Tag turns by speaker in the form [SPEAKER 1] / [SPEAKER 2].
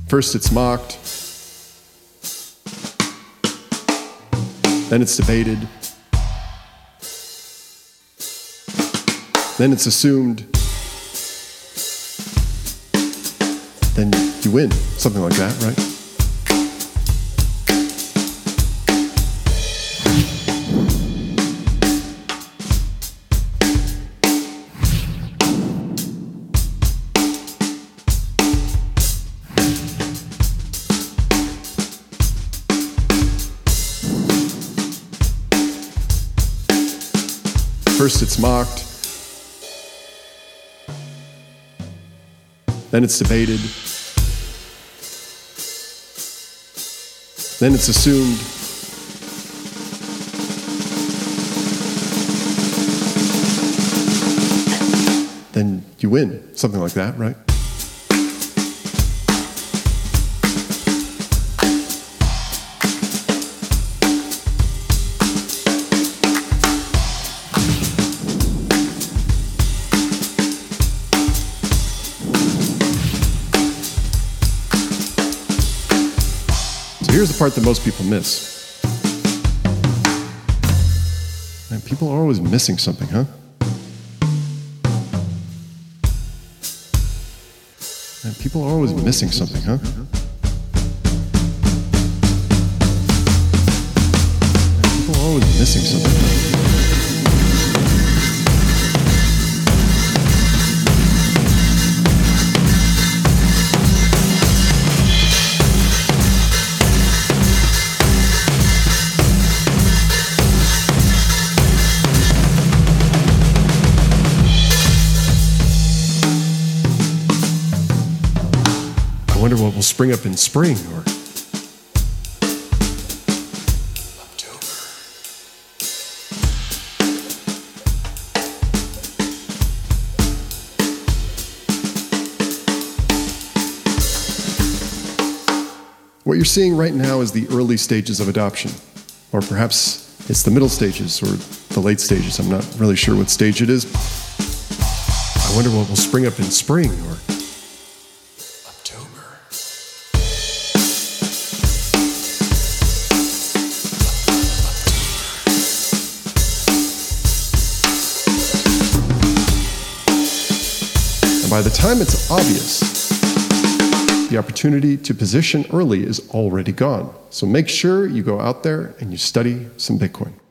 [SPEAKER 1] First it's mocked, then it's debated, then it's assumed, then you win. Something like that, right? First it's mocked, then it's debated, then it's assumed, then you win. Something like that, right? Here's the part that most people miss. Man, people are always missing something, huh? Man, people are always missing something, huh? Man, people are always missing something. I wonder what will spring up in spring or October. What you're seeing right now is the early stages of adoption, or perhaps it's the middle stages or the late stages. I'm not really sure what stage it is. I wonder what will spring up in spring or by the time it's obvious, the opportunity to position early is already gone. So make sure you go out there and you study some Bitcoin.